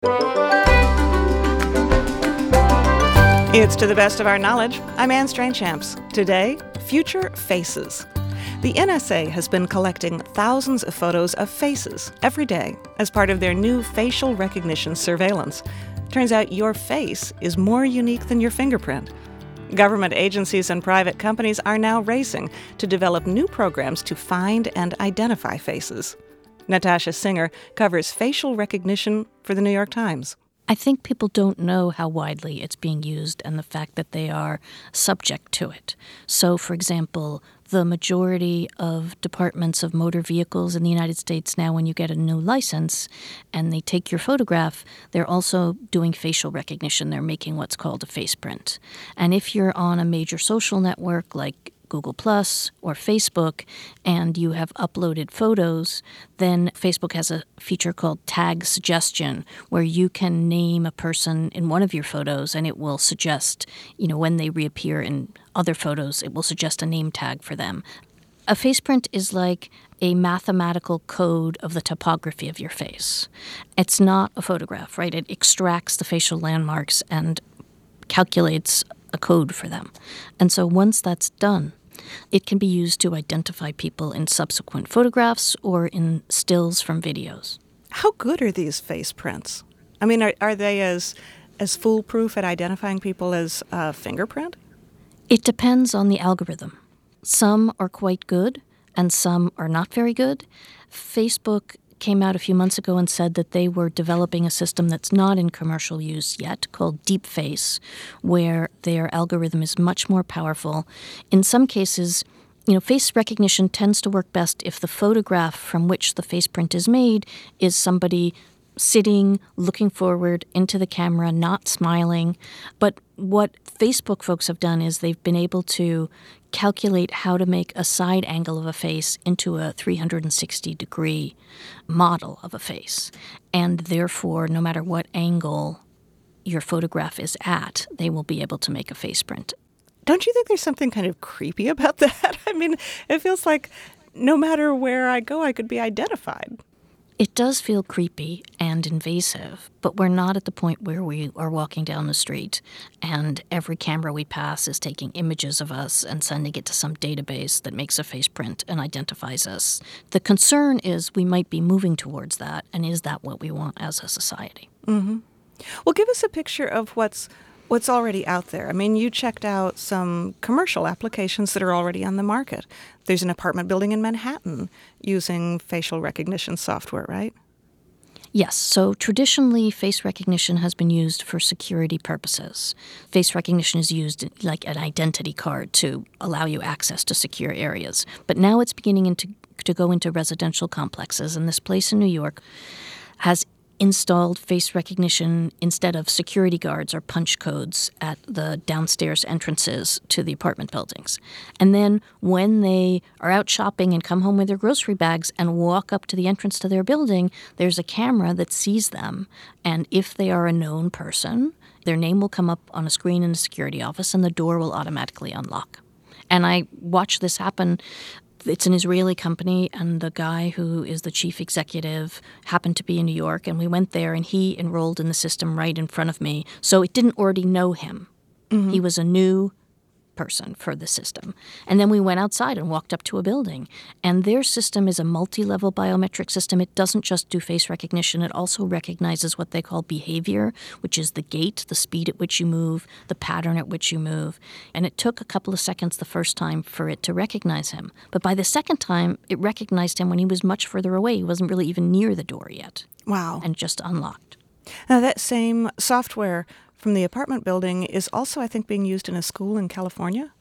It's To the Best of Our Knowledge. I'm Anne Strainchamps. Today, future faces. The NSA has been collecting thousands of photos of faces every day as part of their new facial recognition surveillance. Turns out your face is more unique than your fingerprint. Government agencies and private companies are now racing to develop new programs to find and identify faces. Natasha Singer covers facial recognition for the New York Times. I think people don't know how widely it's being used and the fact that they are subject to it. So, for example, the majority of departments of motor vehicles in the United States now, when you get a new license and they take your photograph, they're also doing facial recognition. They're making what's called a face print. And if you're on a major social network like Google Plus or Facebook, and you have uploaded photos, then Facebook has a feature called Tag Suggestion, where you can name a person in one of your photos, and it will suggest, when they reappear in other photos, it will suggest a name tag for them. A face print is like a mathematical code of the topography of your face. It's not a photograph, right? It extracts the facial landmarks and calculates a code for them. And so once that's done, it can be used to identify people in subsequent photographs or in stills from videos. How good are these face prints? I mean, are they as foolproof at identifying people as a fingerprint? It depends on the algorithm. Some are quite good, and some are not very good. Facebook came out a few months ago and said that they were developing a system that's not in commercial use yet called DeepFace, where their algorithm is much more powerful. In some cases, face recognition tends to work best if the photograph from which the face print is made is somebody sitting, looking forward into the camera, not smiling. But what Facebook folks have done is they've been able to calculate how to make a side angle of a face into a 360-degree model of a face. And therefore, no matter what angle your photograph is at, they will be able to make a face print. Don't you think there's something kind of creepy about that? I mean, it feels like no matter where I go, I could be identified. It does feel creepy and invasive, but we're not at the point where we are walking down the street and every camera we pass is taking images of us and sending it to some database that makes a face print and identifies us. The concern is we might be moving towards that, and is that what we want as a society? Mm-hmm. Well, give us a picture of what's already out there. I mean, you checked out some commercial applications that are already on the market. There's an apartment building in Manhattan using facial recognition software, right? Yes. So traditionally, face recognition has been used for security purposes. Face recognition is used like an identity card to allow you access to secure areas. But now it's beginning to go into residential complexes, and this place in New York has installed face recognition instead of security guards or punch codes at the downstairs entrances to the apartment buildings. And then when they are out shopping and come home with their grocery bags and walk up to the entrance to their building, there's a camera that sees them. And if they are a known person, their name will come up on a screen in the security office and the door will automatically unlock. And I watched this happen. It's an Israeli company, and the guy who is the chief executive happened to be in New York, and we went there, and he enrolled in the system right in front of me. So it didn't already know him. Mm-hmm. He was a new person for the system. And then we went outside and walked up to a building. And their system is a multi-level biometric system. It doesn't just do face recognition. It also recognizes what they call behavior, which is the gait, the speed at which you move, the pattern at which you move. And it took a couple of seconds the first time for it to recognize him. But by the second time, it recognized him when he was much further away. He wasn't really even near the door yet. Wow. And just unlocked. Now, that same software from the apartment building is also, I think, being used in a school in California?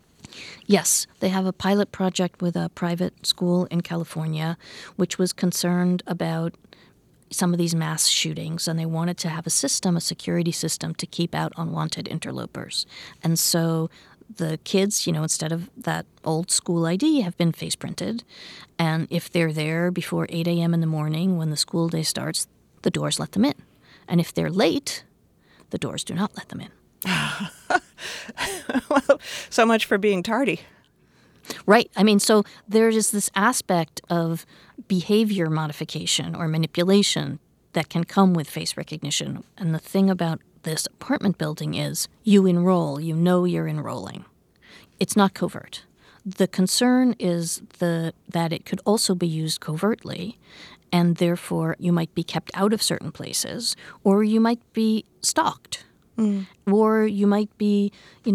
Yes. They have a pilot project with a private school in California, which was concerned about some of these mass shootings, and they wanted to have a security system to keep out unwanted interlopers. And so the kids, instead of that old school ID, have been face printed. And if they're there before 8 a.m. in the morning when the school day starts, the doors let them in. And if they're late, the doors do not let them in. Well, so much for being tardy. Right. I mean, so there is this aspect of behavior modification or manipulation that can come with face recognition. And the thing about this apartment building is you enroll, you know you're enrolling. It's not covert. The concern is that it could also be used covertly, and therefore you might be kept out of certain places, or you might be stalked, or you might be,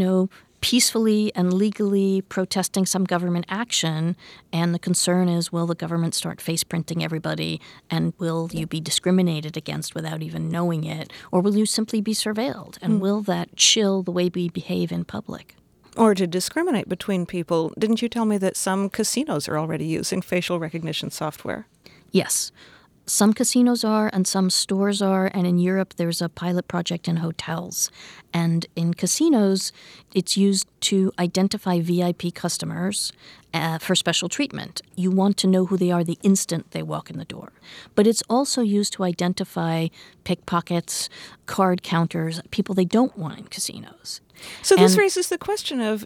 peacefully and legally protesting some government action, and the concern is, will the government start face printing everybody, and will you be discriminated against without even knowing it, or will you simply be surveilled, and will that chill the way we behave in public? Or to discriminate between people. Didn't you tell me that some casinos are already using facial recognition software? Yes. Some casinos are and some stores are, and in Europe there's a pilot project in hotels. And in casinos, it's used to identify VIP customers for special treatment. You want to know who they are the instant they walk in the door. But it's also used to identify pickpockets, card counters, people they don't want in casinos. So this raises the question of,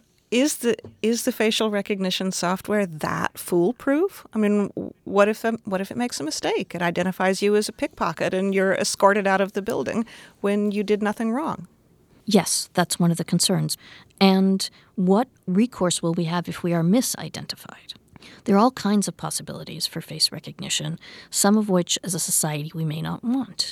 is the facial recognition software that foolproof? I mean, what if it makes a mistake? It identifies you as a pickpocket and you're escorted out of the building when you did nothing wrong. Yes, that's one of the concerns. And what recourse will we have if we are misidentified? There are all kinds of possibilities for face recognition, some of which as a society we may not want.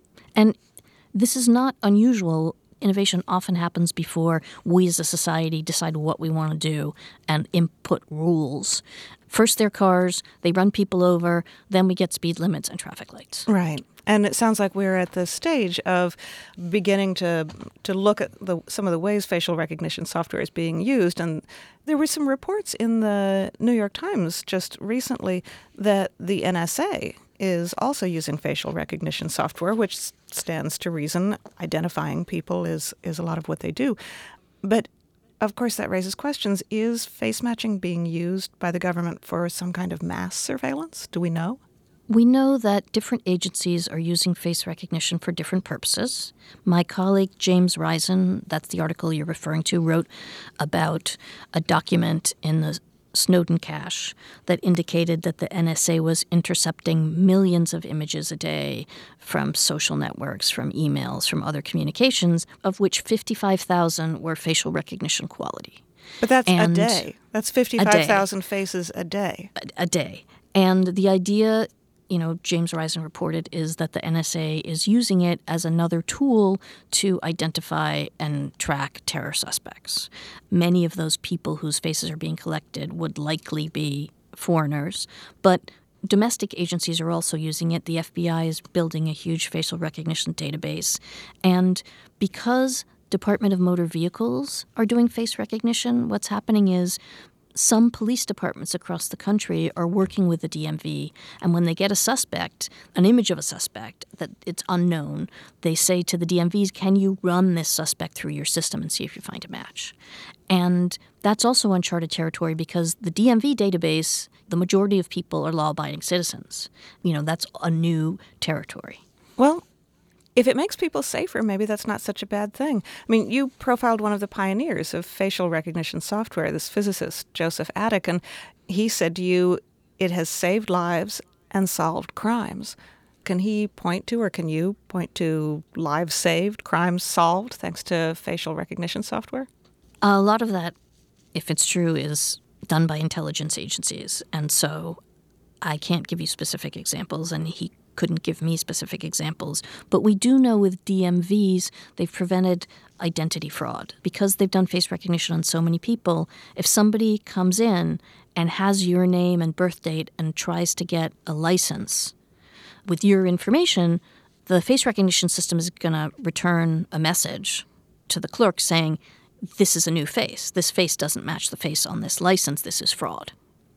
And this is not unusual. Innovation often happens before we as a society decide what we want to do and input rules. First they're cars, they run people over, then we get speed limits and traffic lights. Right. And it sounds like we're at the stage of beginning to look at some of the ways facial recognition software is being used. And there were some reports in the New York Times just recently that the NSA is also using facial recognition software, which stands to reason. Identifying people is a lot of what they do. But, of course, that raises questions. Is face matching being used by the government for some kind of mass surveillance? Do we know? We know that different agencies are using face recognition for different purposes. My colleague James Risen, that's the article you're referring to, wrote about a document in the Snowden cache that indicated that the NSA was intercepting millions of images a day from social networks, from emails, from other communications, of which 55,000 were facial recognition quality. But that's a day. That's 55,000 faces a day. A day. And the idea, James Risen reported, is that the NSA is using it as another tool to identify and track terror suspects. Many of those people whose faces are being collected would likely be foreigners, but domestic agencies are also using it. The FBI is building a huge facial recognition database. And because Department of Motor Vehicles are doing face recognition, what's happening is some police departments across the country are working with the DMV, and when they get a suspect, an image of a suspect that it's unknown, they say to the DMVs, can you run this suspect through your system and see if you find a match? And that's also uncharted territory because the DMV database, the majority of people are law-abiding citizens. That's a new territory. Well, if it makes people safer, maybe that's not such a bad thing. I mean, you profiled one of the pioneers of facial recognition software, this physicist, Joseph Attic, and he said to you, it has saved lives and solved crimes. Can he point to, or can you point to lives saved, crimes solved, thanks to facial recognition software? A lot of that, if it's true, is done by intelligence agencies, and so I can't give you specific examples, and he couldn't give me specific examples. But we do know with DMVs, they've prevented identity fraud. Because they've done face recognition on so many people, if somebody comes in and has your name and birth date and tries to get a license with your information, the face recognition system is going to return a message to the clerk saying, this is a new face. This face doesn't match the face on this license. This is fraud.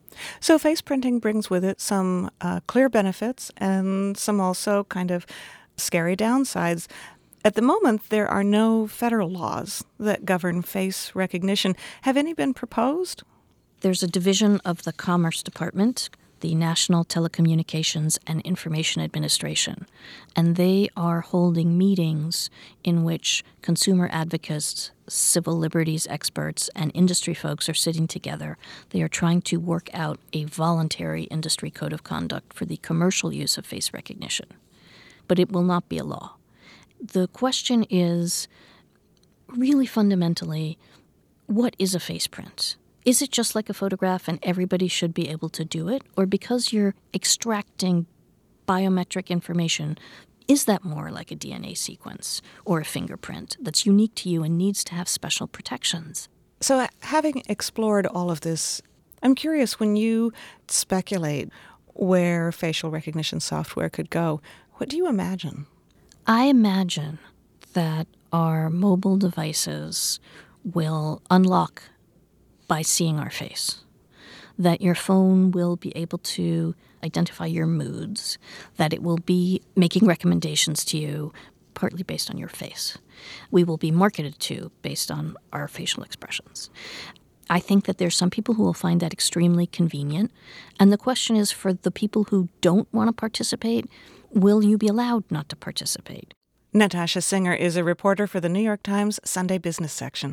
So face printing brings with it some clear benefits and some also kind of scary downsides. At the moment, there are no federal laws that govern face recognition. Have any been proposed? There's a division of the Commerce Department, the National Telecommunications and Information Administration, and they are holding meetings in which consumer advocates, civil liberties experts, and industry folks are sitting together. They are trying to work out a voluntary industry code of conduct for the commercial use of face recognition. but it will not be a law. The question is really fundamentally, what is a face print? Is it just like a photograph and everybody should be able to do it? Or because you're extracting biometric information, is that more like a DNA sequence or a fingerprint that's unique to you and needs to have special protections? So having explored all of this, I'm curious, when you speculate where facial recognition software could go, what do you imagine? I imagine that our mobile devices will unlock by seeing our face, that your phone will be able to identify your moods, that it will be making recommendations to you partly based on your face. We will be marketed to based on our facial expressions. I think that there's some people who will find that extremely convenient. And the question is, for the people who don't want to participate, will you be allowed not to participate? Natasha Singer is a reporter for the New York Times Sunday Business section.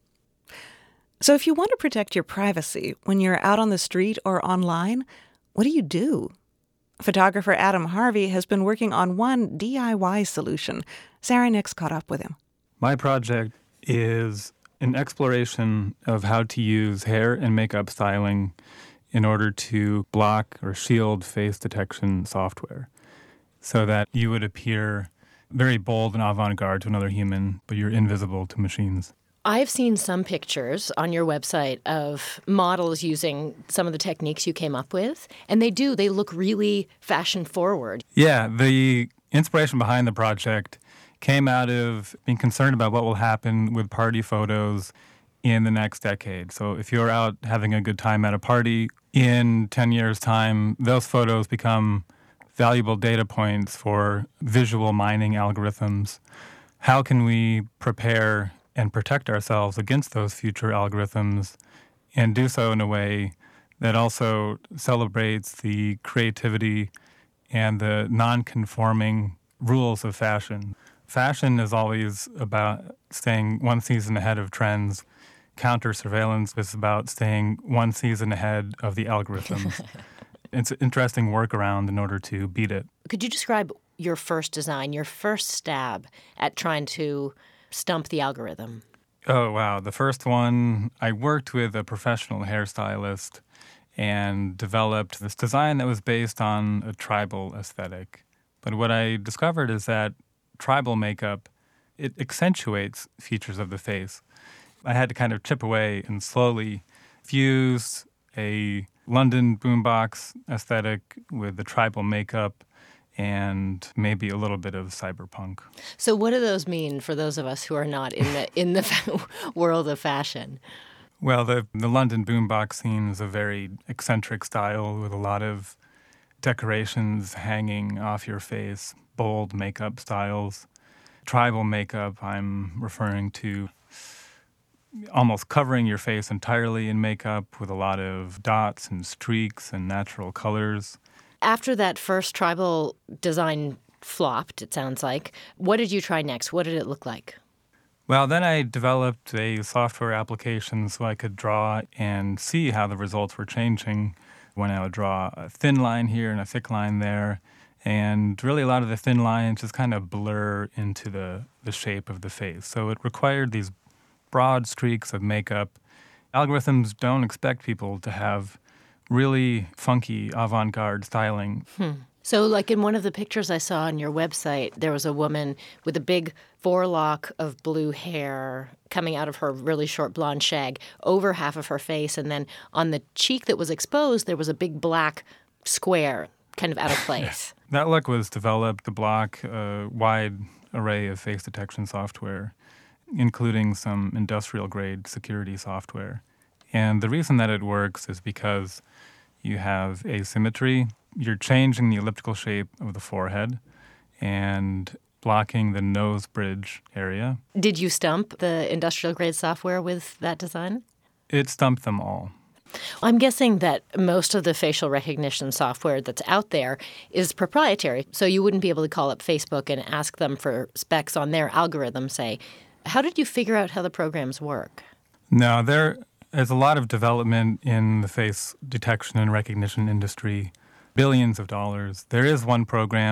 So if you want to protect your privacy when you're out on the street or online, what do you do? Photographer Adam Harvey has been working on one DIY solution. Sarah Nix caught up with him. My project is an exploration of how to use hair and makeup styling in order to block or shield face detection software so that you would appear very bold and avant-garde to another human, but you're invisible to machines. I've seen some pictures on your website of models using some of the techniques you came up with, and they look really fashion-forward. Yeah, the inspiration behind the project came out of being concerned about what will happen with party photos in the next decade. So if you're out having a good time at a party, in 10 years' time, those photos become valuable data points for visual mining algorithms. How can we prepare and protect ourselves against those future algorithms and do so in a way that also celebrates the creativity and the non-conforming rules of fashion? Fashion is always about staying one season ahead of trends. Counter-surveillance is about staying one season ahead of the algorithms. It's an interesting workaround in order to beat it. Could you describe your first design, your first stab at trying to stump the algorithm? Oh, wow. The first one, I worked with a professional hairstylist and developed this design that was based on a tribal aesthetic. But what I discovered is that tribal makeup, it accentuates features of the face. I had to kind of chip away and slowly fuse a London boombox aesthetic with the tribal makeup and maybe a little bit of cyberpunk. So what do those mean for those of us who are not in the world of fashion? Well, the London boombox scene is a very eccentric style with a lot of decorations hanging off your face, bold makeup styles. Tribal makeup, I'm referring to almost covering your face entirely in makeup with a lot of dots and streaks and natural colors. After that first tribal design flopped, it sounds like, what did you try next? What did it look like? Well, then I developed a software application so I could draw and see how the results were changing when I would draw a thin line here and a thick line there. And really a lot of the thin lines just kind of blur into the shape of the face. So it required these broad streaks of makeup. Algorithms don't expect people to have really funky avant-garde styling. So like in one of the pictures I saw on your website, there was a woman with a big forelock of blue hair coming out of her really short blonde shag over half of her face. And then on the cheek that was exposed, there was a big black square kind of out of place. That look was developed to block a wide array of face detection software, including some industrial-grade security software. And the reason that it works is because you have asymmetry. You're changing the elliptical shape of the forehead and blocking the nose bridge area. Did you stump the industrial-grade software with that design? It stumped them all. I'm guessing that most of the facial recognition software that's out there is proprietary, so you wouldn't be able to call up Facebook and ask them for specs on their algorithm, say. How did you figure out how the programs work? No, there is a lot of development in the face detection and recognition industry, billions of dollars. There is one program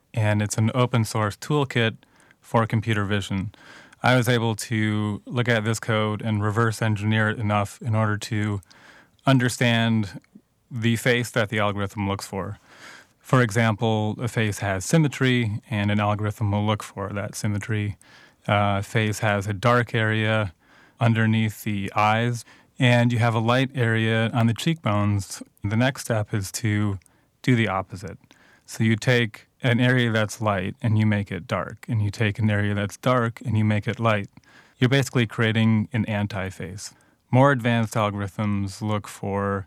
and it's an open source toolkit for computer vision. I was able to look at this code and reverse engineer it enough in order to understand the face that the algorithm looks for. For example, a face has symmetry, and an algorithm will look for that symmetry. A face has a dark area underneath the eyes, and you have a light area on the cheekbones. The next step is to do the opposite. So you take an area that's light and you make it dark, and you take an area that's dark and you make it light. You're basically creating an anti-face. More advanced algorithms look for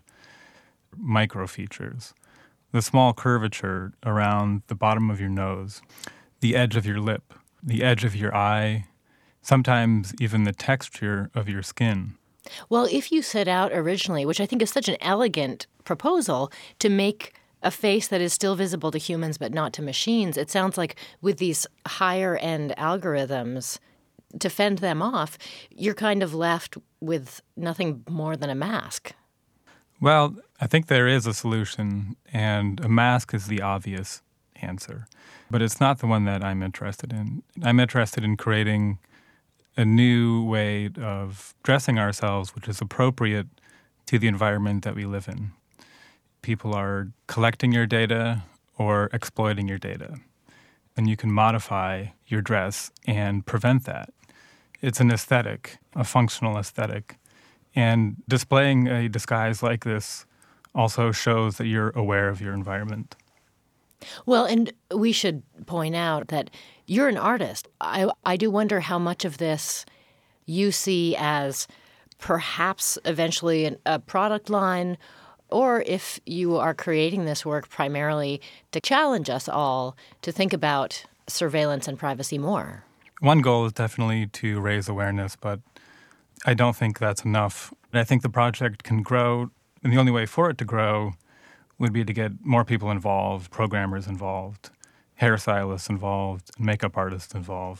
micro-features. The small curvature around the bottom of your nose, the edge of your lip, the edge of your eye, sometimes even the texture of your skin. Well, if you set out originally, which I think is such an elegant proposal, to make a face that is still visible to humans but not to machines, it sounds like with these higher-end algorithms, to fend them off, you're kind of left with nothing more than a mask. Well, I think there is a solution, and a mask is the obvious answer. But it's not the one that I'm interested in. I'm interested in creating a new way of dressing ourselves which is appropriate to the environment that we live in. People are collecting your data or exploiting your data, and you can modify your dress and prevent that. It's an aesthetic, a functional aesthetic. And displaying a disguise like this also shows that you're aware of your environment. Well, and we should point out that you're an artist. I do wonder how much of this you see as perhaps eventually a product line, or if you are creating this work primarily to challenge us all to think about surveillance and privacy more. One goal is definitely to raise awareness, but I don't think that's enough. I think the project can grow, and the only way for it to grow would be to get more people involved, programmers involved, hairstylists involved, makeup artists involved,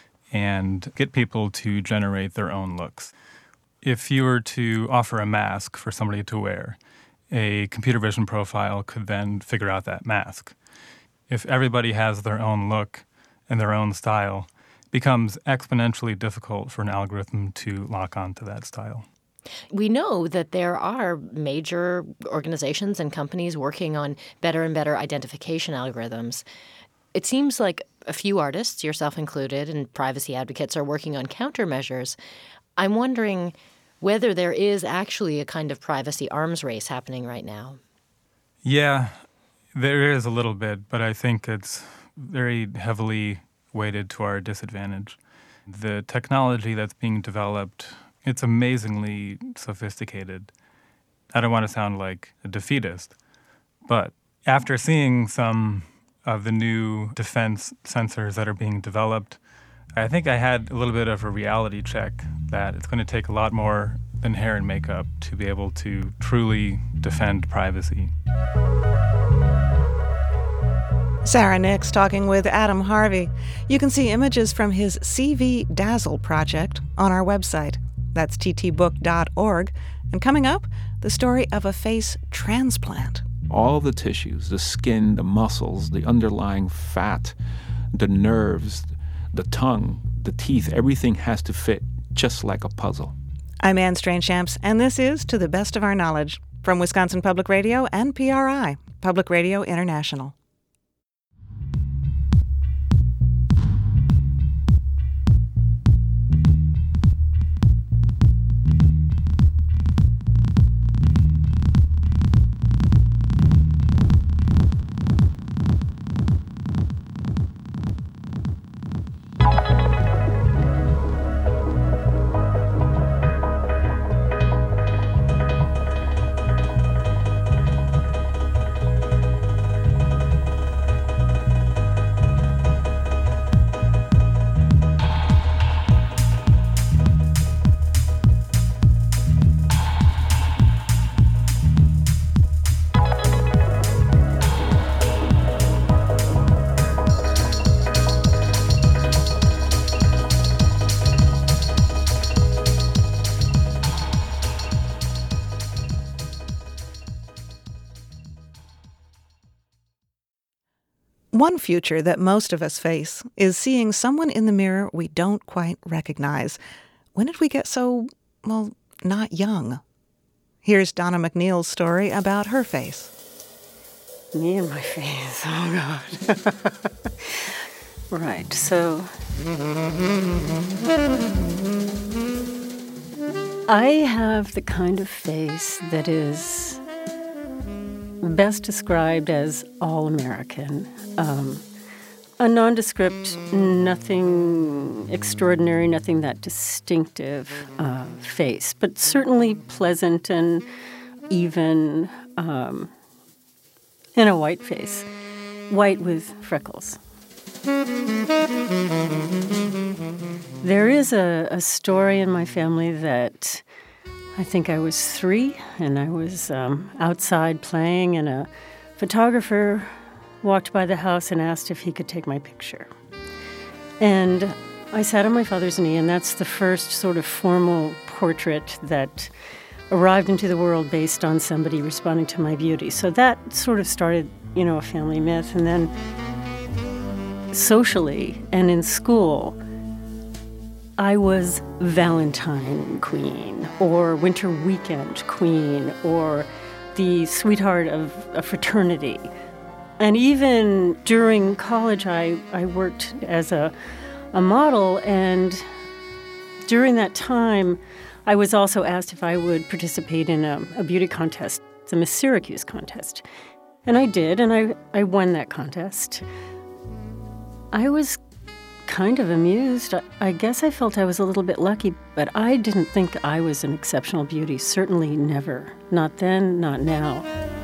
and get people to generate their own looks. If you were to offer a mask for somebody to wear, a computer vision profile could then figure out that mask. If everybody has their own look and their own style, it becomes exponentially difficult for an algorithm to lock onto that style. We know that there are major organizations and companies working on better and better identification algorithms. It seems like a few artists, yourself included, and privacy advocates are working on countermeasures. I'm wondering whether there is actually a kind of privacy arms race happening right now. Yeah, there is a little bit, but I think it's very heavily weighted to our disadvantage. The technology that's being developed, it's amazingly sophisticated. I don't want to sound like a defeatist, but after seeing some of the new defense sensors that are being developed, I think I had a little bit of a reality check that it's going to take a lot more than hair and makeup to be able to truly defend privacy. Sarah Nix talking with Adam Harvey. You can see images from his CV Dazzle project on our website. That's ttbook.org. And coming up, the story of a face transplant. All the tissues, the skin, the muscles, the underlying fat, the nerves, the tongue, the teeth, everything has to fit just like a puzzle. I'm Anne Strange-Champs, and this is To the Best of Our Knowledge from Wisconsin Public Radio and PRI, Public Radio International. One future that most of us face is seeing someone in the mirror we don't quite recognize. When did we get so, well, not young? Here's Donna McNeil's story about her face. Me and my face, oh God. Right, so I have the kind of face that is best described as all-American. A nondescript, nothing extraordinary, nothing that distinctive face, but certainly pleasant and even, and a white face, white with freckles. There is a story in my family that I think I was 3, and I was outside playing, and a photographer walked by the house and asked if he could take my picture. And I sat on my father's knee, and that's the first sort of formal portrait that arrived into the world based on somebody responding to my beauty. So that sort of started, a family myth. And then socially and in school, I was Valentine Queen or Winter Weekend Queen or the sweetheart of a fraternity. And even during college, I worked as a model, and during that time, I was also asked if I would participate in a beauty contest, the Miss Syracuse contest. And I did, and I won that contest. I was kind of amused. I guess I felt I was a little bit lucky, but I didn't think I was an exceptional beauty, certainly never. Not then, not now.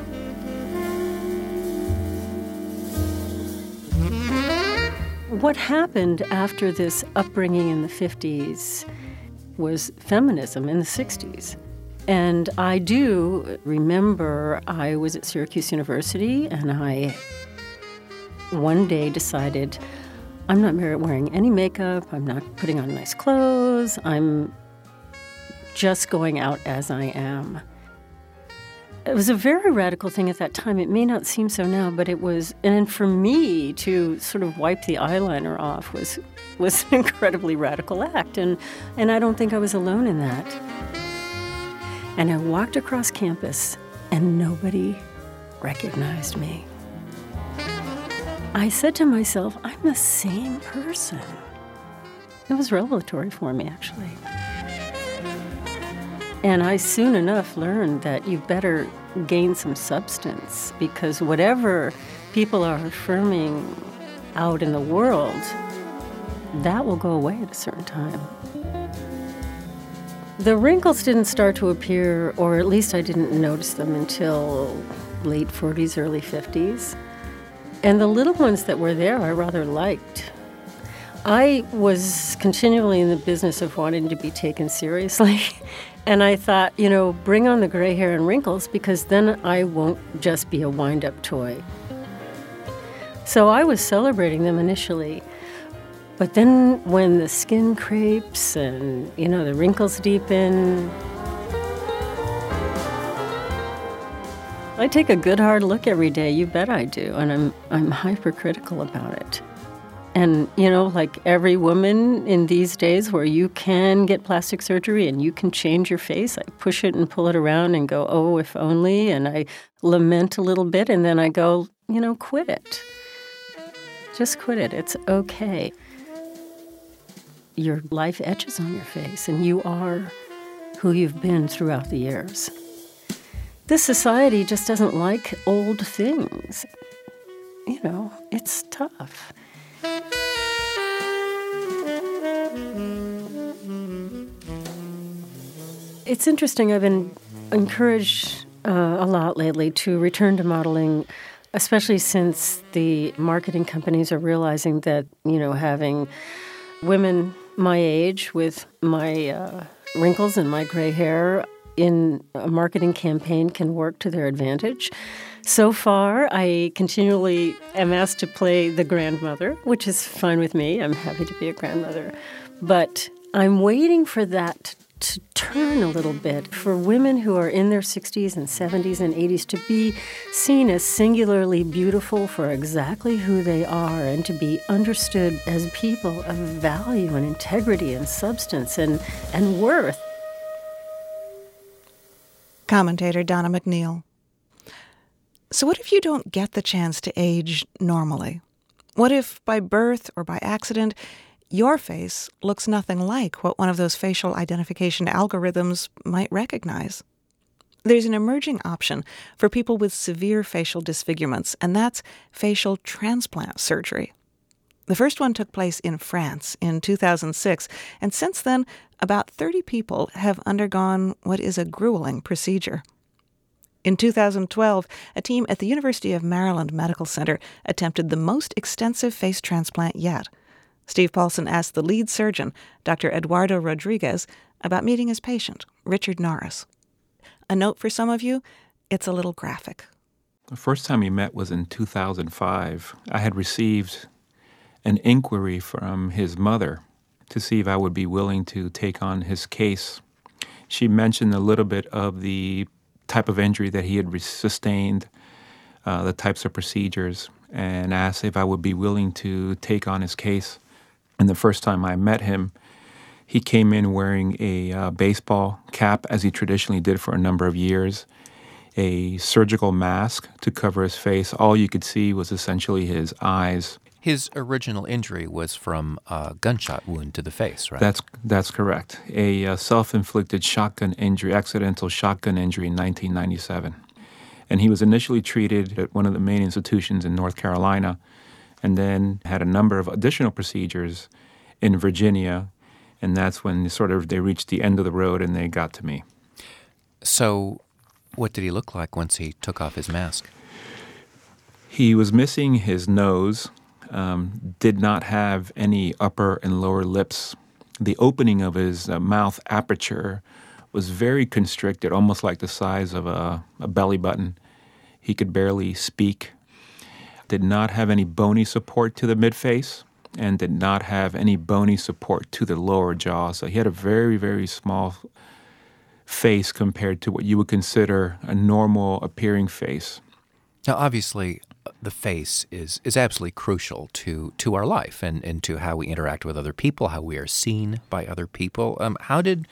What happened after this upbringing in the 50s was feminism in the 60s. And I do remember I was at Syracuse University, and I one day decided, I'm not wearing any makeup, I'm not putting on nice clothes, I'm just going out as I am. It was a very radical thing at that time. It may not seem so now, but it was, and for me to sort of wipe the eyeliner off was an incredibly radical act, and I don't think I was alone in that. And I walked across campus, and nobody recognized me. I said to myself, I'm the same person. It was revelatory for me, actually. And I soon enough learned that you better gain some substance, because whatever people are affirming out in the world, that will go away at a certain time. The wrinkles didn't start to appear, or at least I didn't notice them until late 40s, early 50s. And the little ones that were there I rather liked. I was continually in the business of wanting to be taken seriously. And I thought, bring on the gray hair and wrinkles, because then I won't just be a wind-up toy. So I was celebrating them initially. But then when the skin crepes and, the wrinkles deepen, I take a good hard look every day, you bet I do, and I'm hypercritical about it. And, like every woman in these days where you can get plastic surgery and you can change your face, I push it and pull it around and go, oh, if only, and I lament a little bit, and then I go, quit it. Just quit it. It's okay. Your life etches on your face, and you are who you've been throughout the years. This society just doesn't like old things. It's tough. It's interesting. I've been encouraged a lot lately to return to modeling, especially since the marketing companies are realizing that, having women my age with my wrinkles and my gray hair in a marketing campaign can work to their advantage. So far, I continually am asked to play the grandmother, which is fine with me. I'm happy to be a grandmother. But I'm waiting for that to turn a little bit for women who are in their 60s and 70s and 80s to be seen as singularly beautiful for exactly who they are and to be understood as people of value and integrity and substance and worth. Commentator Donna McNeil. So what if you don't get the chance to age normally? What if by birth or by accident your face looks nothing like what one of those facial identification algorithms might recognize? There's an emerging option for people with severe facial disfigurements, and that's facial transplant surgery. The first one took place in France in 2006, and since then, about 30 people have undergone what is a grueling procedure. In 2012, a team at the University of Maryland Medical Center attempted the most extensive face transplant yet. Steve Paulson asked the lead surgeon, Dr. Eduardo Rodriguez, about meeting his patient, Richard Norris. A note for some of you, it's a little graphic. The first time we met was in 2005. I had received an inquiry from his mother to see if I would be willing to take on his case. She mentioned a little bit of the type of injury that he had sustained, the types of procedures, and asked if I would be willing to take on his case. And the first time I met him, he came in wearing a baseball cap, as he traditionally did for a number of years, a surgical mask to cover his face. All you could see was essentially his eyes. His original injury was from a gunshot wound to the face, right? That's correct. A self-inflicted shotgun injury, accidental shotgun injury in 1997. And he was initially treated at one of the main institutions in North Carolina, and then had a number of additional procedures in Virginia, and that's when they reached the end of the road and they got to me. So what did he look like once he took off his mask? He was missing his nose, did not have any upper and lower lips. The opening of his mouth aperture was very constricted, almost like the size of a belly button. He could barely speak. Did not have any bony support to the midface, and did not have any bony support to the lower jaw. So he had a very, very small face compared to what you would consider a normal appearing face. Now, obviously, the face is absolutely crucial to our life and to how we interact with other people, how we are seen by other people. How did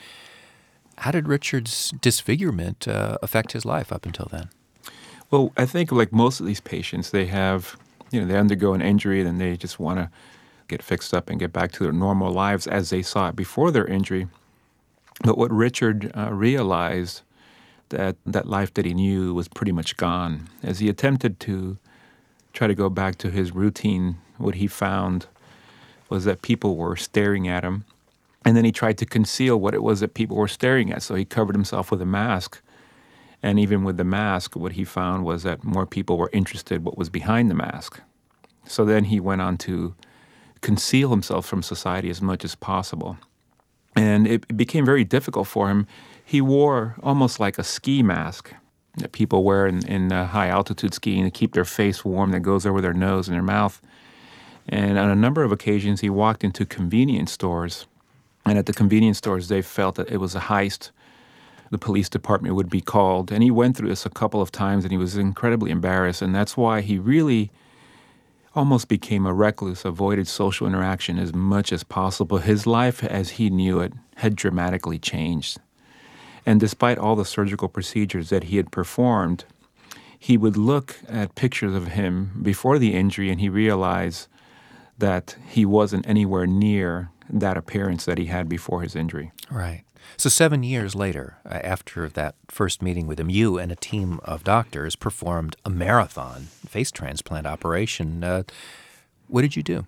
Richard's disfigurement affect his life up until then? Well, I think like most of these patients, they have, they undergo an injury and they just want to get fixed up and get back to their normal lives as they saw it before their injury. But what Richard realized that life that he knew was pretty much gone. As he attempted to try to go back to his routine, what he found was that people were staring at him. And then he tried to conceal what it was that people were staring at. So he covered himself with a mask. And even with the mask, what he found was that more people were interested in what was behind the mask. So then he went on to conceal himself from society as much as possible. And it became very difficult for him. He wore almost like a ski mask that people wear in high-altitude skiing to keep their face warm that goes over their nose and their mouth. And on a number of occasions, he walked into convenience stores. And at the convenience stores, they felt that it was a heist. The police department would be called. And he went through this a couple of times, and he was incredibly embarrassed. And that's why he really almost became a recluse, avoided social interaction as much as possible. His life, as he knew it, had dramatically changed. And despite all the surgical procedures that he had performed, he would look at pictures of him before the injury, and he realized that he wasn't anywhere near that appearance that he had before his injury. Right. So 7 years later, after that first meeting with him, you and a team of doctors performed a marathon face transplant operation. What did you do?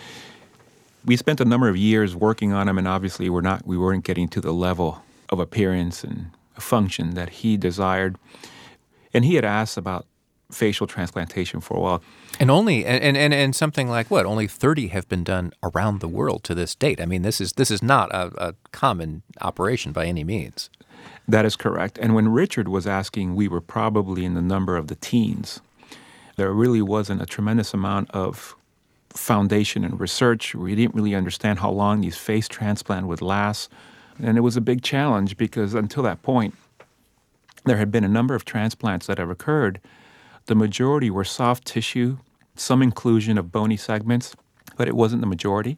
We spent a number of years working on him, and obviously we weren't getting to the level of appearance and function that he desired. And he had asked about facial transplantation for a while. And only something like what? Only 30 have been done around the world to this date. I mean, this is not a common operation by any means. That is correct. And when Richard was asking, we were probably in the number of the teens. There really wasn't a tremendous amount of foundation and research. We didn't really understand how long these face transplants would last. And it was a big challenge because until that point, there had been a number of transplants that have occurred. The majority were soft tissue, some inclusion of bony segments, but it wasn't the majority.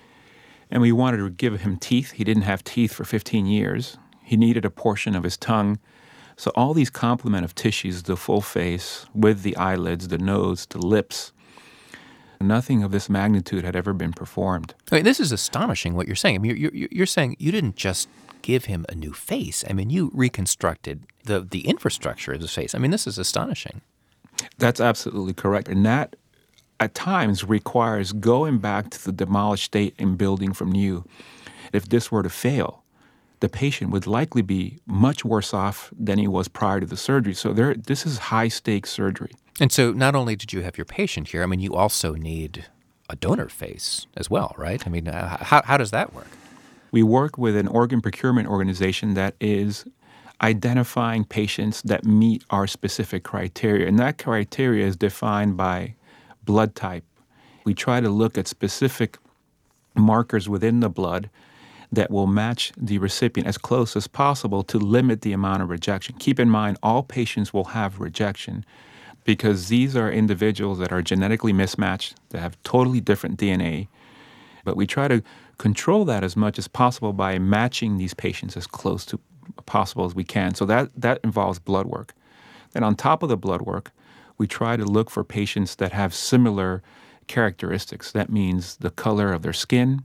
And we wanted to give him teeth. He didn't have teeth for 15 years. He needed a portion of his tongue. So all these complement of tissues, the full face with the eyelids, the nose, the lips, nothing of this magnitude had ever been performed. I mean, this is astonishing what you're saying. I mean, you're saying you didn't just give him a new face. I mean, you reconstructed the infrastructure of his face. I mean, this is astonishing. That's absolutely correct. And that, at times, requires going back to the demolished state and building from new. If this were to fail, the patient would likely be much worse off than he was prior to the surgery. So this is high-stakes surgery. And so not only did you have your patient here, I mean, you also need a donor face as well, right? I mean, how does that work? We work with an organ procurement organization that is identifying patients that meet our specific criteria. And that criteria is defined by blood type. We try to look at specific markers within the blood that will match the recipient as close as possible to limit the amount of rejection. Keep in mind, all patients will have rejection because these are individuals that are genetically mismatched, that have totally different DNA. But we try to control that as much as possible by matching these patients as close to possible as we can. So that involves blood work. Then on top of the blood work, we try to look for patients that have similar characteristics. That means the color of their skin,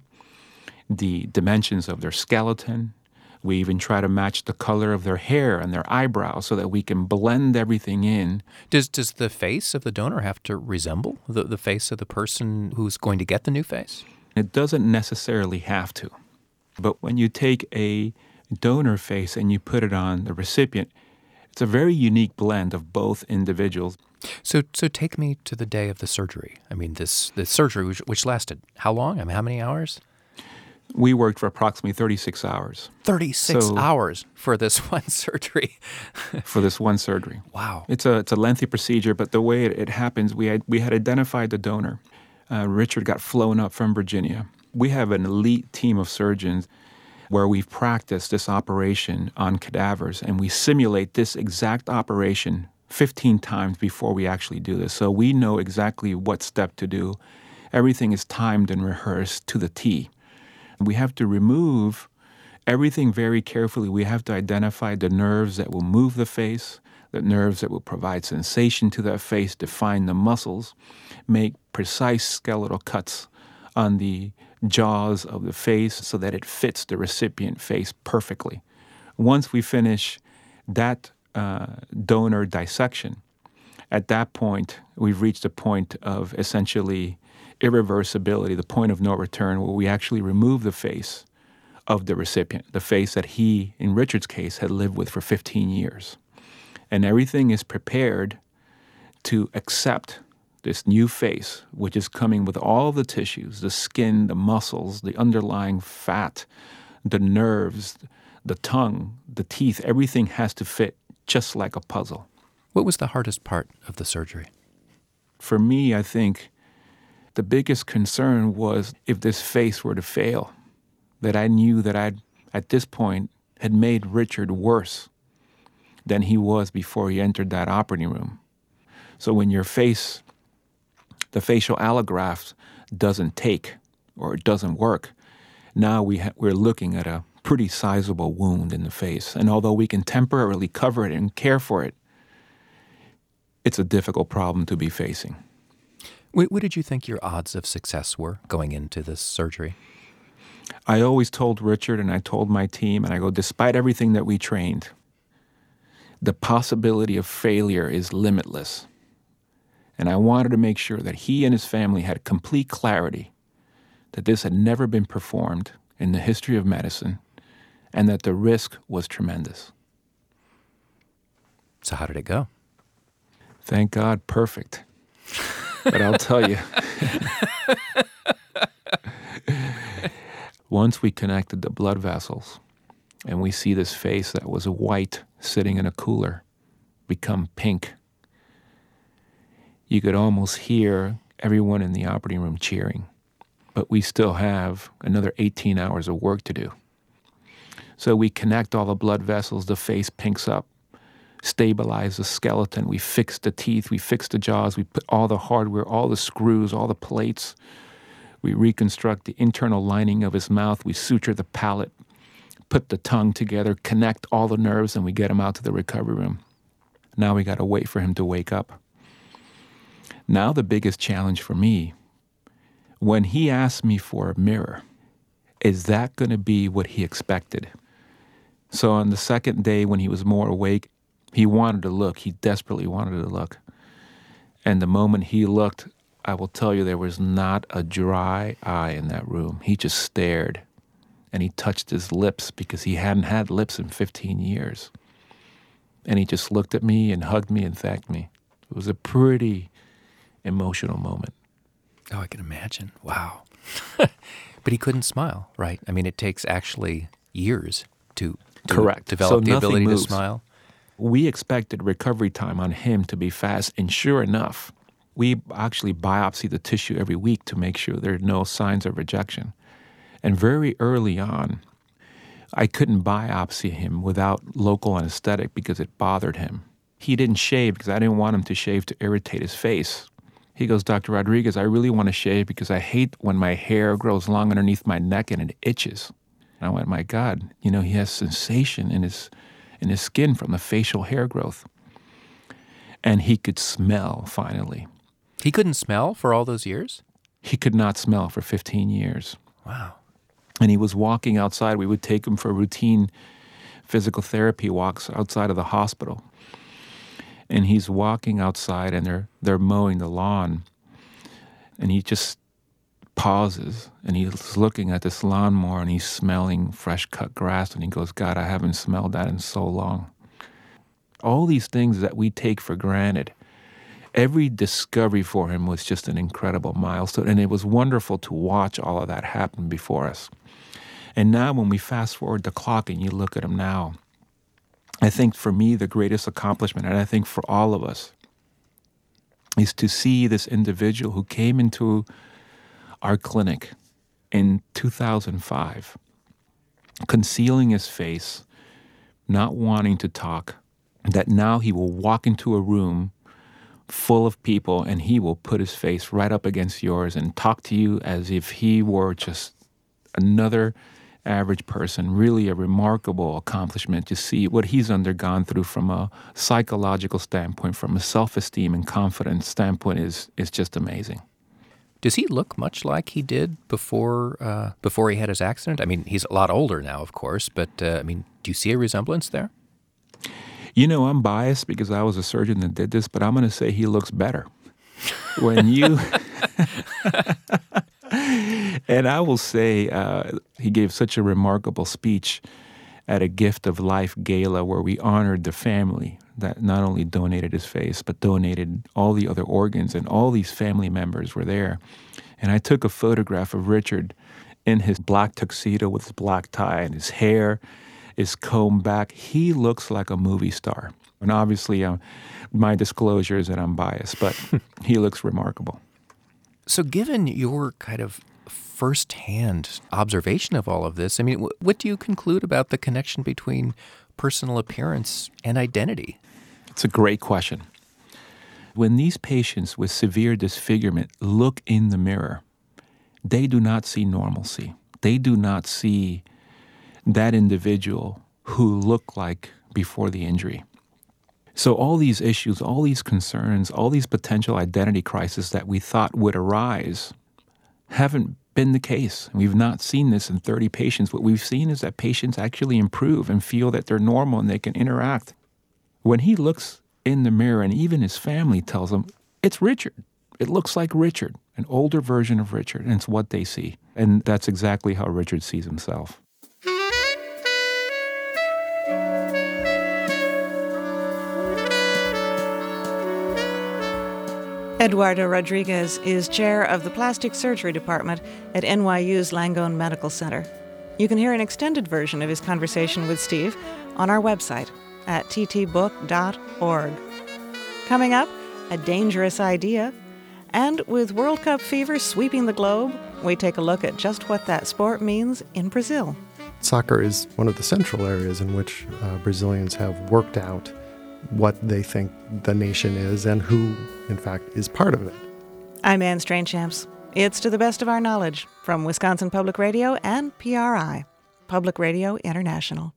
the dimensions of their skeleton. We even try to match the color of their hair and their eyebrows so that we can blend everything in. Does the face of the donor have to resemble the face of the person who's going to get the new face? It doesn't necessarily have to. But when you take a donor face and you put it on the recipient, it's a very unique blend of both individuals. So take me to the day of the surgery. I mean, this surgery, which lasted how long? I mean, how many hours? We worked for approximately 36 hours. 36 hours for this one surgery. For this one surgery. Wow. It's a lengthy procedure, but the way it happens, we had identified the donor. Richard got flown up from Virginia. We have an elite team of surgeons where we've practiced this operation on cadavers, and we simulate this exact operation 15 times before we actually do this. So we know exactly what step to do. Everything is timed and rehearsed to the T. We have to remove everything very carefully. We have to identify the nerves that will move the face, the nerves that will provide sensation to that face, define the muscles, make precise skeletal cuts on the jaws of the face so that it fits the recipient face perfectly. Once we finish that donor dissection, at that point, we've reached a point of essentially irreversibility, the point of no return, where we actually remove the face of the recipient, the face that he, in Richard's case, had lived with for 15 years. And everything is prepared to accept this new face, which is coming with all the tissues, the skin, the muscles, the underlying fat, the nerves, the tongue, the teeth. Everything has to fit just like a puzzle. What was the hardest part of the surgery? For me, I think the biggest concern was if this face were to fail, that I knew that I'd, at this point, had made Richard worse than he was before he entered that operating room. So when your face, the facial allograft doesn't take or it doesn't work, now we're looking at a pretty sizable wound in the face. And although we can temporarily cover it and care for it, it's a difficult problem to be facing. What did you think your odds of success were going into this surgery? I always told Richard and I told my team, and I go, despite everything that we trained, the possibility of failure is limitless. And I wanted to make sure that he and his family had complete clarity that this had never been performed in the history of medicine and that the risk was tremendous. So how did it go? Thank God, perfect. But I'll tell you, once we connected the blood vessels and we see this face that was white sitting in a cooler become pink, you could almost hear everyone in the operating room cheering. But we still have another 18 hours of work to do. So we connect all the blood vessels, the face pinks up, stabilize the skeleton, we fix the teeth, we fix the jaws, we put all the hardware, all the screws, all the plates. We reconstruct the internal lining of his mouth, we suture the palate, put the tongue together, connect all the nerves, and we get him out to the recovery room. Now we got to wait for him to wake up. Now the biggest challenge for me, when he asked me for a mirror, is that going to be what he expected? So on the second day when he was more awake, he wanted to look. He desperately wanted to look. And the moment he looked, I will tell you there was not a dry eye in that room. He just stared. And he touched his lips because he hadn't had lips in 15 years. And he just looked at me and hugged me and thanked me. It was a pretty emotional moment. Oh, I can imagine. Wow. But he couldn't smile, right? I mean, it takes actually years to Correct. develop the ability moves. to smile. We expected recovery time on him to be fast, and sure enough, we actually biopsy the tissue every week to make sure there are no signs of rejection. And very early on, I couldn't biopsy him without local anesthetic because it bothered him. He didn't shave because I didn't want him to shave to irritate his face. He goes, Dr. Rodriguez, I really want to shave because I hate when my hair grows long underneath my neck and it itches. And I went, my God, he has sensation in his skin from the facial hair growth. And he could smell finally. He couldn't smell for all those years? He could not smell for 15 years. Wow. And he was walking outside. We would take him for routine physical therapy walks outside of the hospital. And he's walking outside and they're mowing the lawn. And he just pauses and he's looking at this lawnmower and he's smelling fresh cut grass and he goes, God, I haven't smelled that in so long. All these things that we take for granted, every discovery for him was just an incredible milestone. And it was wonderful to watch all of that happen before us. And now when we fast forward the clock and you look at him now, I think for me the greatest accomplishment, and I think for all of us, is to see this individual who came into our clinic in 2005, concealing his face, not wanting to talk, that now he will walk into a room full of people and he will put his face right up against yours and talk to you as if he were just another average person. Really a remarkable accomplishment to see what he's undergone through from a psychological standpoint, from a self-esteem and confidence standpoint is just amazing. Does he look much like he did before he had his accident? I mean, he's a lot older now, of course, but do you see a resemblance there? I'm biased because I was a surgeon that did this, but I'm going to say he looks better. When you... And I will say he gave such a remarkable speech at a Gift of Life gala where we honored the family that not only donated his face, but donated all the other organs, and all these family members were there. And I took a photograph of Richard in his black tuxedo with his black tie, and his hair is combed back. He looks like a movie star. And obviously, my disclosure is that I'm biased, but he looks remarkable. So given your kind of firsthand observation of all of this, what do you conclude about the connection between personal appearance and identity? It's a great question. When these patients with severe disfigurement look in the mirror, they do not see normalcy. They do not see that individual who looked like before the injury. So all these issues, all these concerns, all these potential identity crises that we thought would arise haven't been the case. We've not seen this in 30 patients. What we've seen is that patients actually improve and feel that they're normal and they can interact. When he looks in the mirror, and even his family tells him, it's Richard. It looks like Richard, an older version of Richard, and it's what they see. And that's exactly how Richard sees himself. Eduardo Rodriguez is chair of the plastic surgery department at NYU's Langone Medical Center. You can hear an extended version of his conversation with Steve on our website at ttbook.org. Coming up, a dangerous idea. And with World Cup fever sweeping the globe, we take a look at just what that sport means in Brazil. Soccer is one of the central areas in which Brazilians have worked out what they think the nation is and who, in fact, is part of it. I'm Anne Strainchamps. It's To the Best of Our Knowledge from Wisconsin Public Radio and PRI, Public Radio International.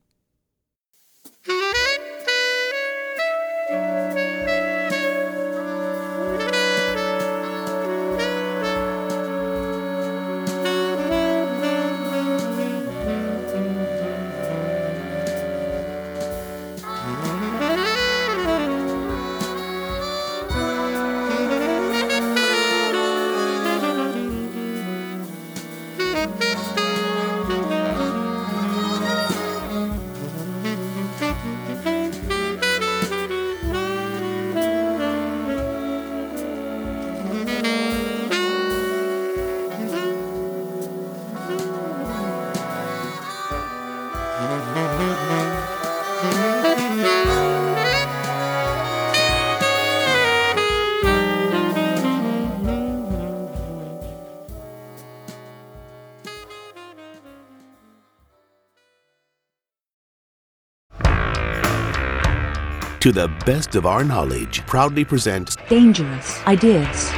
To the Best of Our Knowledge proudly presents Dangerous Ideas.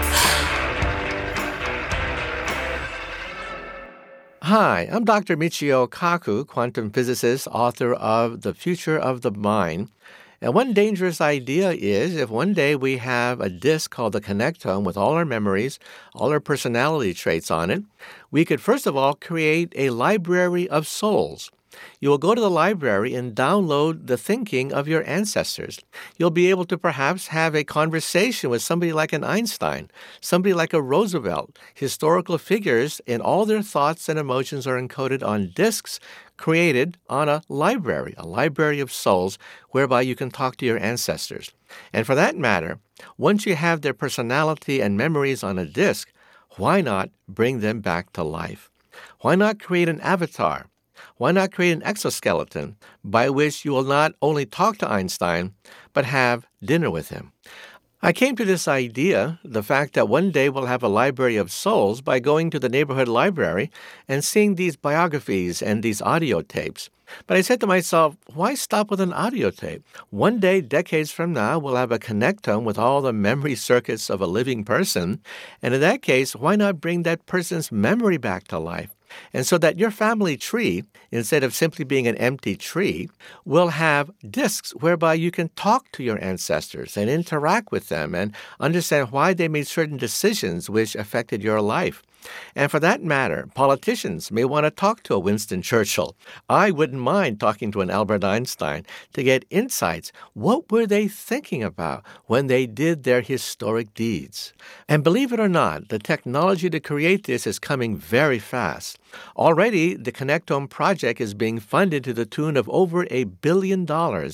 Hi, I'm Dr. Michio Kaku, quantum physicist, author of The Future of the Mind. And one dangerous idea is if one day we have a disk called the connectome with all our memories, all our personality traits on it, we could first of all create a library of souls. You will go to the library and download the thinking of your ancestors. You'll be able to perhaps have a conversation with somebody like an Einstein, somebody like a Roosevelt. Historical figures and all their thoughts and emotions are encoded on disks created on a library of souls, whereby you can talk to your ancestors. And for that matter, once you have their personality and memories on a disk, why not bring them back to life? Why not create an avatar? Why not create an exoskeleton by which you will not only talk to Einstein, but have dinner with him? I came to this idea, the fact that one day we'll have a library of souls, by going to the neighborhood library and seeing these biographies and these audio tapes. But I said to myself, why stop with an audio tape? One day, decades from now, we'll have a connectome with all the memory circuits of a living person. And in that case, why not bring that person's memory back to life? And so that your family tree, instead of simply being an empty tree, will have disks whereby you can talk to your ancestors and interact with them and understand why they made certain decisions which affected your life. And for that matter, politicians may want to talk to a Winston Churchill. I wouldn't mind talking to an Albert Einstein to get insights. What were they thinking about when they did their historic deeds? And believe it or not, the technology to create this is coming very fast. Already, the Connectome project is being funded to the tune of over $1 billion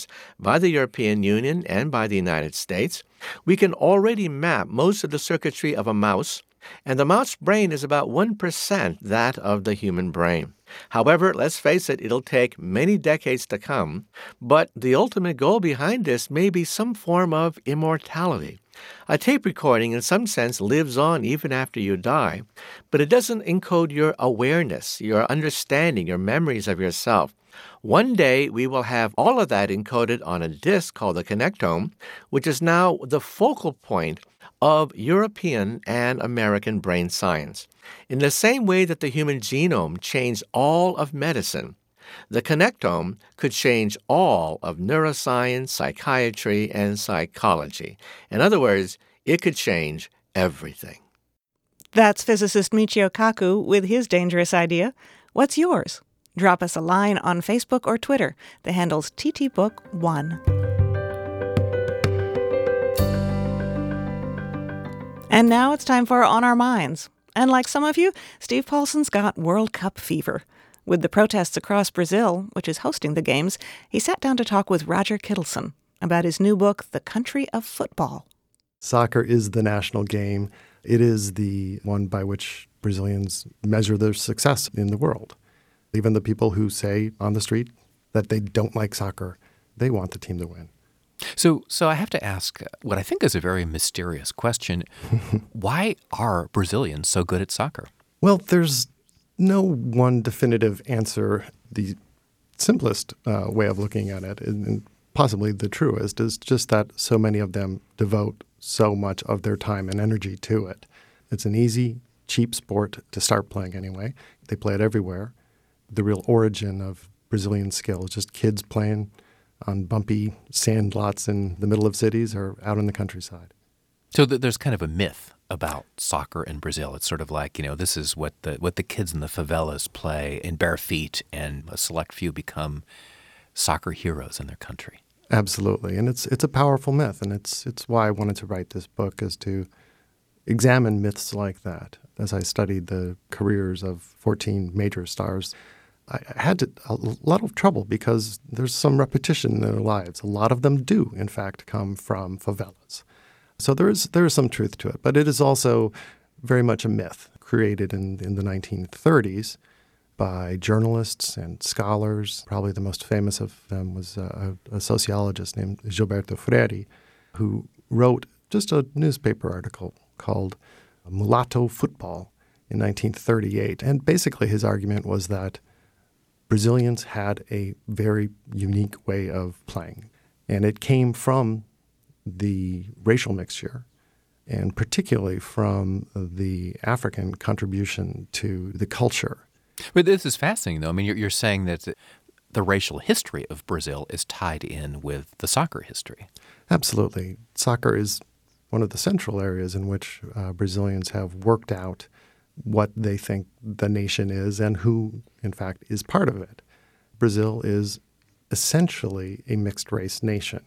by the European Union and by the United States. We can already map most of the circuitry of a mouse, and the mouse brain is about 1% that of the human brain. However, let's face it, it'll take many decades to come, but the ultimate goal behind this may be some form of immortality. A tape recording, in some sense, lives on even after you die, but it doesn't encode your awareness, your understanding, your memories of yourself. One day, we will have all of that encoded on a disk called the connectome, which is now the focal point of European and American brain science. In the same way that the human genome changed all of medicine, the connectome could change all of neuroscience, psychiatry, and psychology. In other words, it could change everything. That's physicist Michio Kaku with his dangerous idea. What's yours? Drop us a line on Facebook or Twitter. The handle's TTBook1. And now it's time for On Our Minds. And like some of you, Steve Paulson's got World Cup fever. With the protests across Brazil, which is hosting the games, he sat down to talk with Roger Kittleson about his new book, The Country of Football. Soccer is the national game. It is the one by which Brazilians measure their success in the world. Even the people who say on the street that they don't like soccer, they want the team to win. So I have to ask what I think is a very mysterious question. Why are Brazilians so good at soccer? Well, there's no one definitive answer. The simplest way of looking at it, and possibly the truest, is just that so many of them devote so much of their time and energy to it. It's an easy, cheap sport to start playing anyway. They play it everywhere. The real origin of Brazilian skill is just kids playing on bumpy sand lots in the middle of cities or out in the countryside. So there's kind of a myth about soccer in Brazil. It's sort of like, this is what the kids in the favelas play in bare feet, and a select few become soccer heroes in their country. Absolutely, and it's a powerful myth, and it's why I wanted to write this book, is to examine myths like that. As I studied the careers of 14 major stars, I had a lot of trouble because there's some repetition in their lives. A lot of them do, in fact, come from favelas. So there is some truth to it, but it is also very much a myth created in the 1930s by journalists and scholars. Probably the most famous of them was a sociologist named Gilberto Freire, who wrote just a newspaper article called Mulatto Football in 1938. And basically his argument was that Brazilians had a very unique way of playing, and it came from the racial mixture, and particularly from the African contribution to the culture. But this is fascinating, though. I mean, you're saying that the racial history of Brazil is tied in with the soccer history. Absolutely. Soccer is one of the central areas in which Brazilians have worked out what they think the nation is and who, in fact, is part of it. Brazil is essentially a mixed-race nation,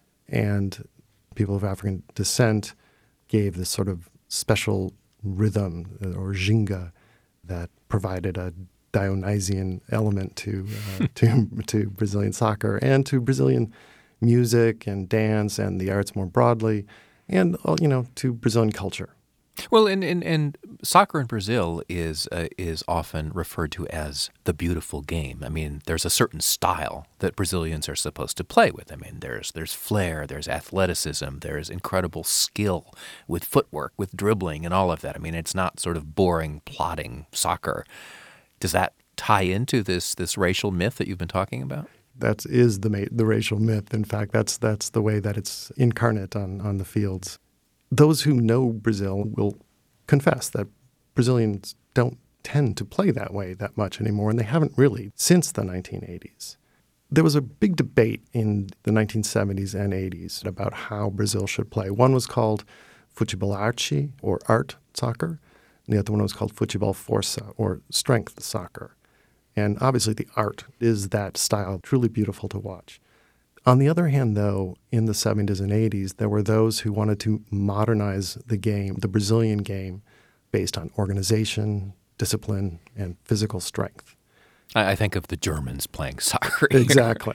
and people of African descent gave this sort of special rhythm, or ginga, that provided a Dionysian element to Brazilian soccer and to Brazilian music and dance and the arts more broadly, and to Brazilian culture. Well, and soccer in Brazil is often referred to as the beautiful game. I mean, there's a certain style that Brazilians are supposed to play with. I mean, there's flair, there's athleticism, there's incredible skill with footwork, with dribbling, and all of that. I mean, it's not sort of boring, plodding soccer. Does that tie into this racial myth that you've been talking about? That is the racial myth. In fact, that's the way that it's incarnate on the fields. Those who know Brazil will confess that Brazilians don't tend to play that way that much anymore, and they haven't really since the 1980s. There was a big debate in the 1970s and 80s about how Brazil should play. One was called futebol arte, or art soccer, and the other one was called futebol força, or strength soccer. And obviously the art is that style, truly beautiful to watch. On the other hand, though, in the 70s and 80s, there were those who wanted to modernize the game, the Brazilian game, based on organization, discipline, and physical strength. I think of the Germans playing soccer. Exactly.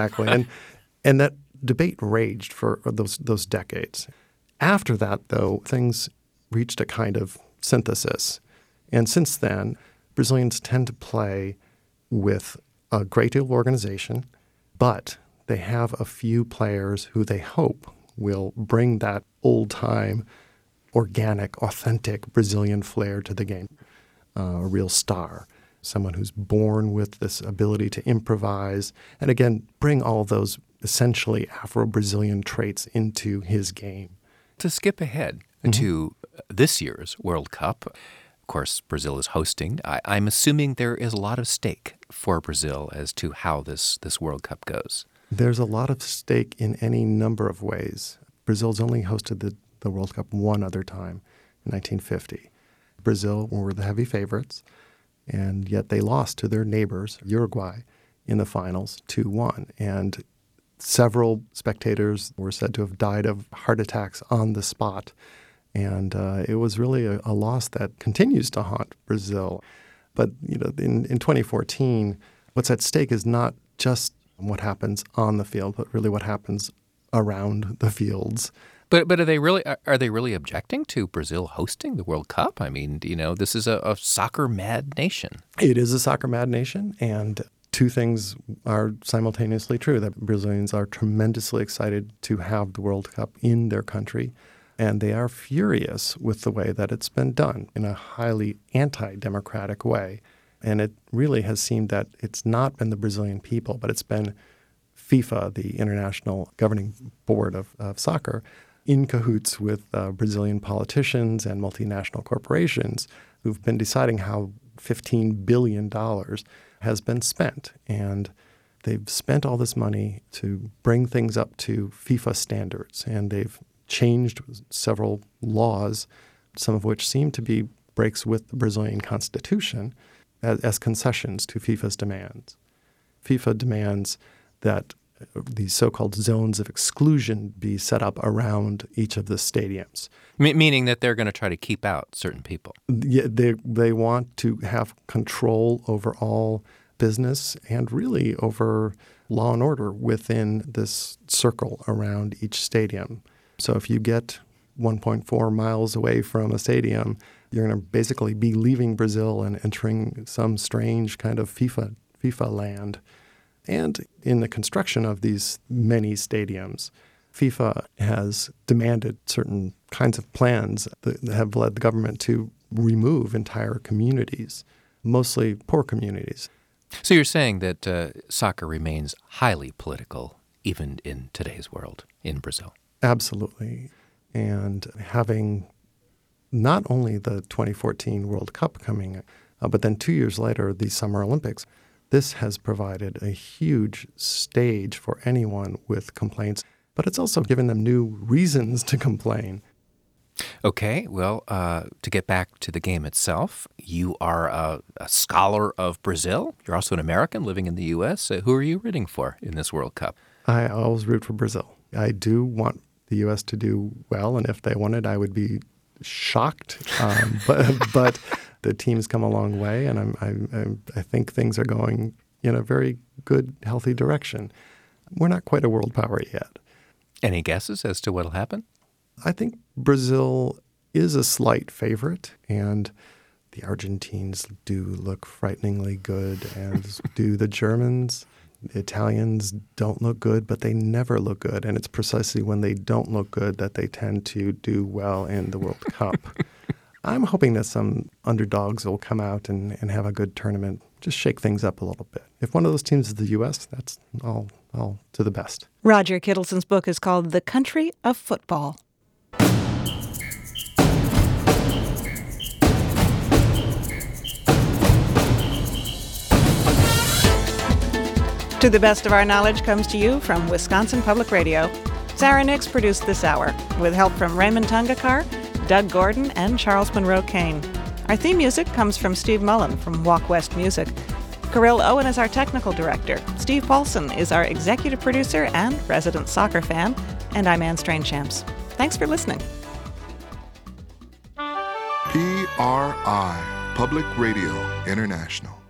And that debate raged for those decades. After that, though, things reached a kind of synthesis. And since then, Brazilians tend to play with a great deal of organization, but they have a few players who they hope will bring that old-time, organic, authentic Brazilian flair to the game. A real star, someone who's born with this ability to improvise and, again, bring all those essentially Afro-Brazilian traits into his game. To skip ahead to this year's World Cup, of course, Brazil is hosting. I'm assuming there is a lot of stake for Brazil as to how this World Cup goes. There's a lot of stake in any number of ways. Brazil's only hosted the World Cup one other time, in 1950. Brazil were the heavy favorites, and yet they lost to their neighbors, Uruguay, in the finals 2-1. And several spectators were said to have died of heart attacks on the spot. And it was really a loss that continues to haunt Brazil. But in 2014, what's at stake is not just what happens on the field, but really what happens around the fields. But are they really objecting to Brazil hosting the World Cup? I mean, this is a soccer mad nation. It is a soccer mad nation, and two things are simultaneously true: that Brazilians are tremendously excited to have the World Cup in their country, and they are furious with the way that it's been done in a highly anti-democratic way. And it really has seemed that it's not been the Brazilian people, but it's been FIFA, the international governing board of soccer, in cahoots with Brazilian politicians and multinational corporations who've been deciding how $15 billion has been spent. And they've spent all this money to bring things up to FIFA standards, and they've changed several laws, some of which seem to be breaks with the Brazilian constitution as concessions to FIFA's demands. FIFA demands that these so-called zones of exclusion be set up around each of the stadiums. Meaning that they're going to try to keep out certain people. Yeah, they want to have control over all business and really over law and order within this circle around each stadium. So if you get 1.4 miles away from a stadium, you're going to basically be leaving Brazil and entering some strange kind of FIFA land. And in the construction of these many stadiums, FIFA has demanded certain kinds of plans that have led the government to remove entire communities, mostly poor communities. So you're saying that soccer remains highly political even in today's world in Brazil? Absolutely. And having not only the 2014 World Cup coming, but then 2 years later, the Summer Olympics, this has provided a huge stage for anyone with complaints, but it's also given them new reasons to complain. Okay, well, to get back to the game itself, you are a scholar of Brazil. You're also an American living in the U.S. Who are you rooting for in this World Cup? I always root for Brazil. I do want the U.S. to do well, and if they won it, I would be shocked. But the team's come a long way, and I think things are going in a very good, healthy direction. We're not quite a world power yet. Any guesses as to what'll happen? I think Brazil is a slight favorite, and the Argentines do look frighteningly good, as do the Germans. The Italians don't look good, but they never look good, and it's precisely when they don't look good that they tend to do well in the World Cup. I'm hoping that some underdogs will come out and have a good tournament, just shake things up a little bit. If one of those teams is the U.S., that's all to the best. Roger Kittleson's book is called The Country of Football. To the Best of Our Knowledge comes to you from Wisconsin Public Radio. Sarah Nix produced this hour, with help from Raymond Tungakar, Doug Gordon, and Charles Monroe Kane. Our theme music comes from Steve Mullen from Walk West Music. Kirill Owen is our technical director. Steve Paulson is our executive producer and resident soccer fan. And I'm Anne Strange-Champs. Thanks for listening. PRI, Public Radio International.